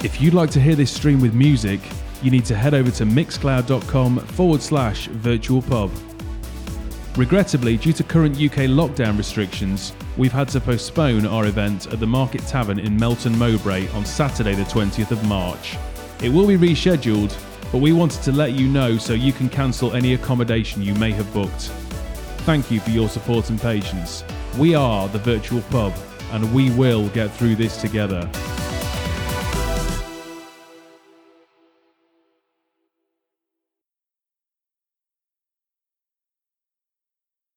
If you'd like to hear this stream with music, you need to head over to mixcloud.com/virtualpub. Regrettably, due to current UK lockdown restrictions, we've had to postpone our event at the Market Tavern in Melton Mowbray on Saturday the 20th of March. It will be rescheduled, but we wanted to let you know so you can cancel any accommodation you may have booked. Thank you for your support and patience. We are the Virtual Pub, and we will get through this together.